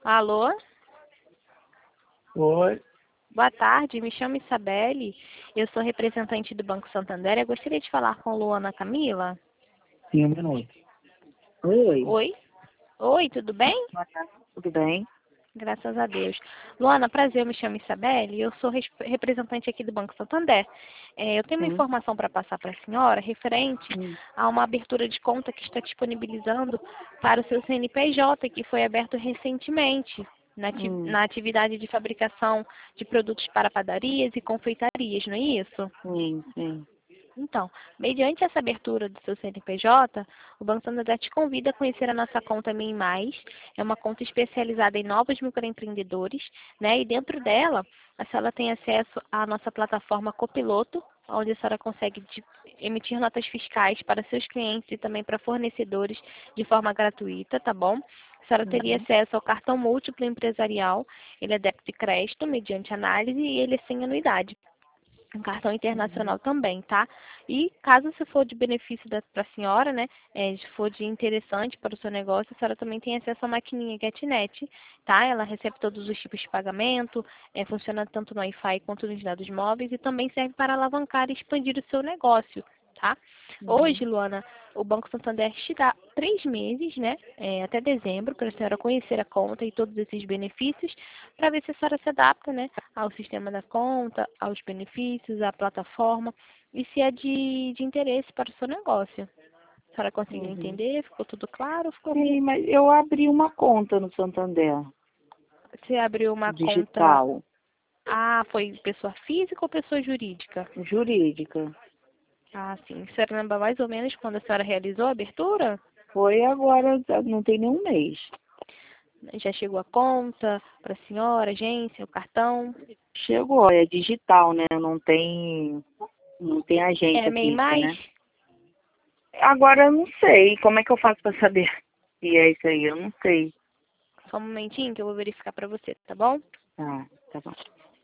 Alô? Oi, Boa tarde, me chamo Isabelle, eu sou representante do Banco Santander. Eu gostaria de falar com Luana Camila. sim, um minuto. Oi, Oi? Oi, tudo bem? tudo bem? Graças a Deus. Luana, prazer, eu me chamo Isabelle, eu sou representante aqui do Banco Santander. Eu tenho uma Sim. informação para passar para a senhora referente Hum, a uma abertura de conta que está disponibilizando para o seu CNPJ, que foi aberto recentemente hum, na atividade de fabricação de produtos para padarias e confeitarias, não é isso? sim. Então, mediante essa abertura do seu CNPJ, o Banco Santander te convida a conhecer a nossa conta Min Mais. É uma conta especializada em novos microempreendedores, né? E dentro dela, a senhora tem acesso à nossa plataforma Copiloto, onde a senhora consegue emitir notas fiscais para seus clientes e também para fornecedores de forma gratuita, tá bom? A senhora teria Uhum. acesso ao cartão múltiplo empresarial, ele é débito e crédito mediante análise e ele é sem anuidade. Um cartão internacional também, tá? E caso se for de benefício para a senhora, né? Se for de interessante para o seu negócio, a senhora também tem acesso à maquininha GetNet, tá? Ela recebe todos os tipos de pagamento, funciona tanto no Wi-Fi quanto nos dados móveis e também serve para alavancar e expandir o seu negócio, tá? Hoje, Uhum. Luana, o Banco Santander te dá 3 meses, né? Até dezembro, para a senhora conhecer a conta e todos esses benefícios, para ver se a senhora se adapta, né? Ao sistema da conta, aos benefícios, à plataforma, e se é de interesse para o seu negócio. A senhora conseguiu Uhum. entender? Ficou tudo claro? Ficou... Sim, mas eu abri uma conta no Santander, Você abriu uma conta... digital, Ah, foi pessoa física ou pessoa jurídica? jurídica. Ah, sim. A senhora lembra mais ou menos quando a senhora realizou a abertura? Foi agora, não tem nenhum mês. Já chegou a conta para a senhora, agência, o cartão? Chegou, é digital, né? Não tem É agência MEI física, Mais? né? Agora eu não sei, como é que eu faço para saber se é isso aí? Eu não sei. Só um momentinho que eu vou verificar para você, tá bom? Ah, tá bom.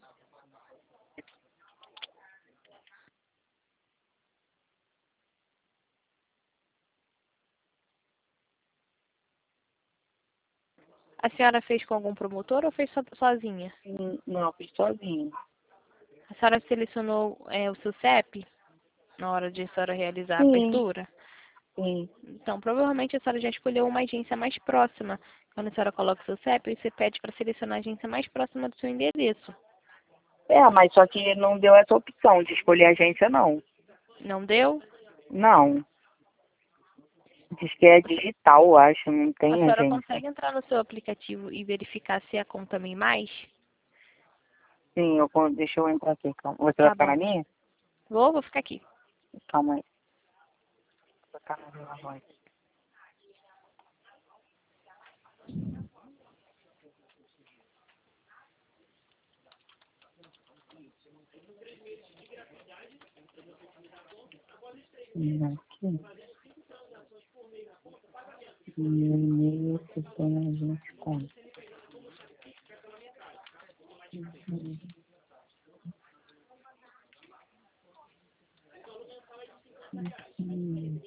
A senhora fez com algum promotor ou fez sozinha? Não, fiz sozinho. A senhora selecionou o seu CEP na hora de a senhora realizar a Sim, abertura? sim. Então, provavelmente a senhora já escolheu uma agência mais próxima. Quando a senhora coloca o seu CEP, você pede para selecionar a agência mais próxima do seu endereço. É, mas só que não deu essa opção de escolher agência, não. Não deu? Não. Diz que é digital, eu acho, não A tem senhora agência. consegue entrar no seu aplicativo e verificar se é a conta MEI Mais? Sim, deixa eu entrar aqui, calma. Você vai Tá ficar na bom. minha? Vou ficar aqui. Calma aí. Vou ficar na minha voz. Aqui. Meu e-mail que tem a gente conta. Hum,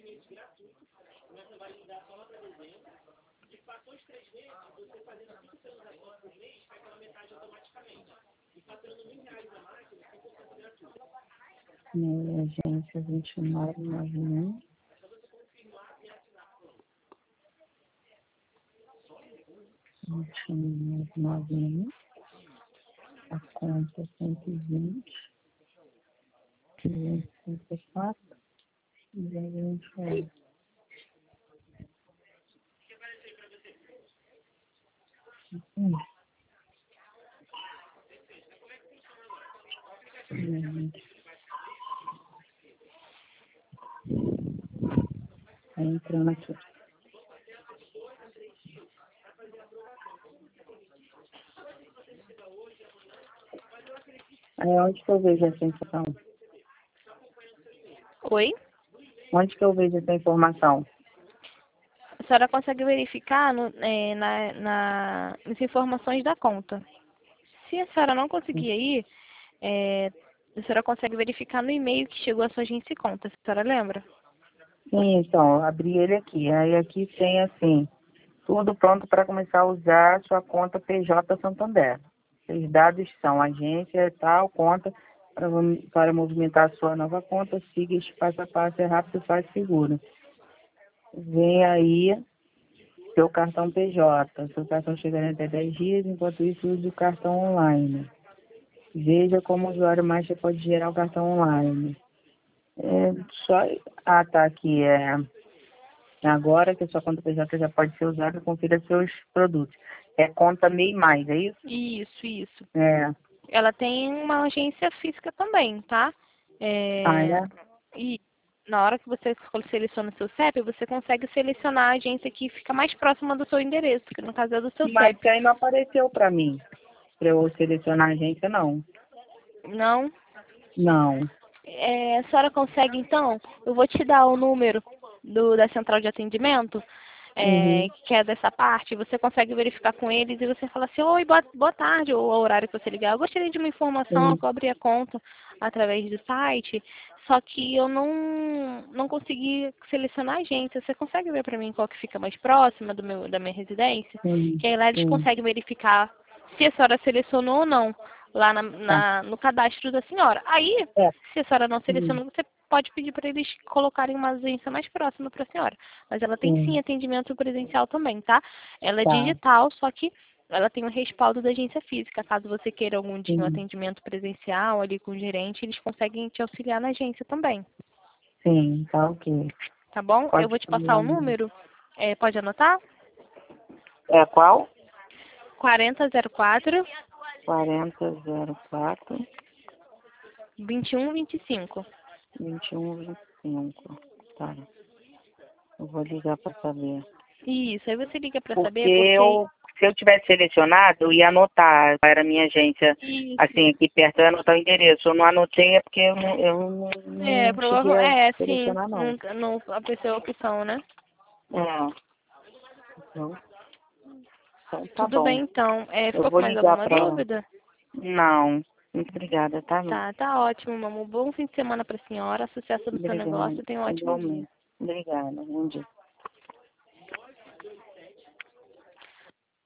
Agência 2991. 2991. A conta 120. 254. E aí a gente vai. Hum, Vai entrando aqui. Aí onde que eu vejo essa informação? Oi? Onde que eu vejo essa informação? A senhora consegue verificar nas informações da conta. Se a senhora não conseguir aí, a senhora consegue verificar no e-mail que chegou à sua agência e conta. A senhora lembra? Sim, então, eu abri ele aqui. Aí aqui tem assim, Tudo pronto para começar a usar a sua conta PJ Santander. Os dados são agência, tal, conta, para movimentar a sua nova conta, siga este passo a passo, é rápido, fácil e seguro. Vem aí seu cartão PJ. Seu cartão chegará em até 10 dias, enquanto isso use o cartão online. Veja como o usuário mais pode gerar o cartão online. É só... Ah, tá aqui. Agora que a sua conta PJ já pode ser usada, confira seus produtos. É conta MEI Mais, é isso? Isso. É. Ela tem uma agência física também, tá? Ah, é? E na hora que você seleciona o seu CEP, você consegue selecionar a agência que fica mais próxima do seu endereço, que no caso é do seu Mas CEP. aí não apareceu para mim, para eu selecionar a agência, não. Não? Não. A senhora consegue, então? Eu vou te dar o número da central de atendimento, Uhum. que é dessa parte. Você consegue verificar com eles e você fala assim, oi, boa tarde, ou o horário que você ligar. Eu gostaria de uma informação, Sim. que eu abri a conta através do site, só que eu não consegui selecionar a agência. Você consegue ver para mim qual que fica mais próxima da minha residência? Sim. Que aí lá eles Sim. conseguem verificar se a senhora selecionou ou não lá Tá. no cadastro da senhora. Aí, É. se a senhora não Sim. selecionou, você pode pedir para eles colocarem uma agência mais próxima para a senhora. Mas ela tem sim Sim. atendimento presencial também, tá? Ela é Tá. digital, só que ela tem o respaldo da agência física. Caso você queira algum dia um Sim. atendimento presencial ali com o gerente, eles conseguem te auxiliar na agência também. Sim. Tá ok. Tá bom? Eu Pode vou te passar o falar. número. Pode anotar? É qual? 4004 4004 2125. 2125. Tá. Eu vou ligar para saber. Isso, aí você liga para Porque saber, porque se eu tivesse selecionado, eu ia anotar. Era a minha agência, isso. assim, aqui perto, eu ia anotar o endereço. Eu não anotei, é porque eu não cheguei a Provavelmente, sim, selecionar, não. nunca não apareceu a opção, né? É. Então, então tá Tudo bom. bem, então. Eu Ficou vou com mais ligar alguma para... dúvida? Não. Muito obrigada, tá? Tá ótimo, mamãe. Bom fim de semana para a senhora. Sucesso no seu Obrigada. negócio. Tenha um ótimo dia. Igualmente. Obrigada. Bom dia.